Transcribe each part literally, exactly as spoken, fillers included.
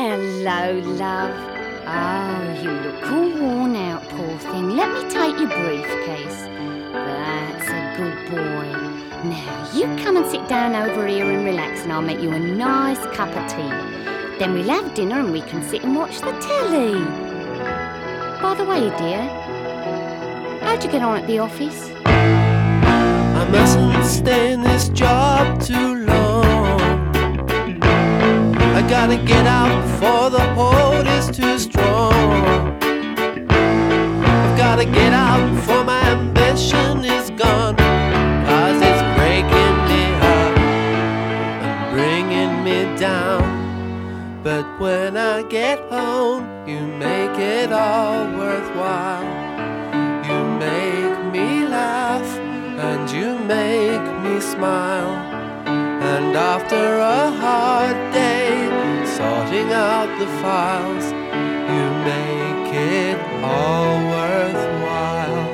Hello, love. Oh, you look all worn out, poor thing. Let me take your briefcase. That's a good boy. Now, you come and sit down over here and relax, and I'll make you a nice cup of tea. Then we'll have dinner and we can sit and watch the telly. By the way, dear, how'd you get on at the office? I mustn't stay in this job too long. I gotta get out before the hold is too strong. I've gotta get out before my ambition is gone, 'cause it's breaking me up and bringing me down. But when I get home, you make it all worthwhile. You make me laugh and you make me smile. And after a hard day, sorting out the files, you make it all worthwhile.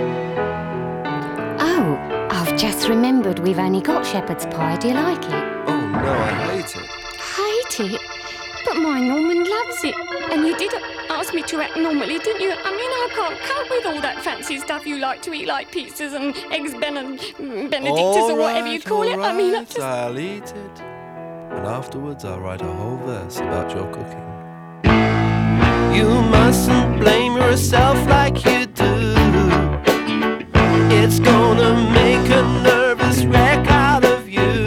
Oh, I've just remembered we've only got shepherd's pie. Do you like it? Oh no, I hate it. Hate it? But my Norman loves it. And you did ask me to act normally, didn't you? I mean, I can't cope with all that fancy stuff you like to eat, like pizzas and eggs Bened- Benedictus All or whatever right, you call all it. I mean, I right, just... I'll eat it. And afterwards I'll write a whole verse about your cooking. You mustn't blame yourself like you do. It's gonna make a nervous wreck out of you.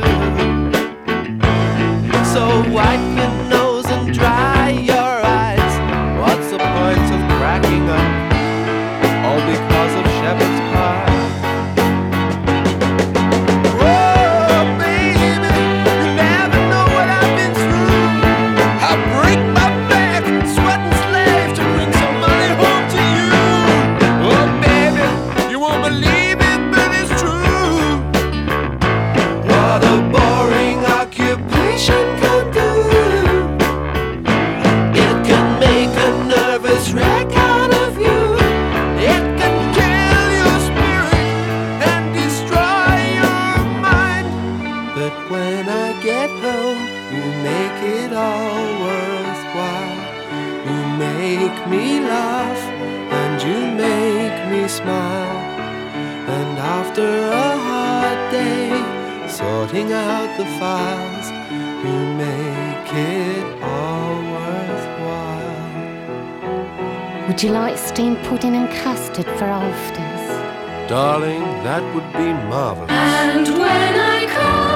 So wipe your nose and dry your eyes. What's the point of cracking up? All because of shepherd's pie. Oh, baby, you never know what I've been through. I break my back, sweat and slave to bring some money home to you. Oh, baby, you won't believe it, but it's true. What a boring occupation can do. It can make a nervous wreck out of you. It can kill your spirit and destroy your mind. But when I get home, you make it all worthwhile. You make me laugh and you make me smile. And after a hard day, sorting out the files, you make it all worthwhile. Would you like steamed pudding and custard for afters? Darling, that would be marvelous. And when I call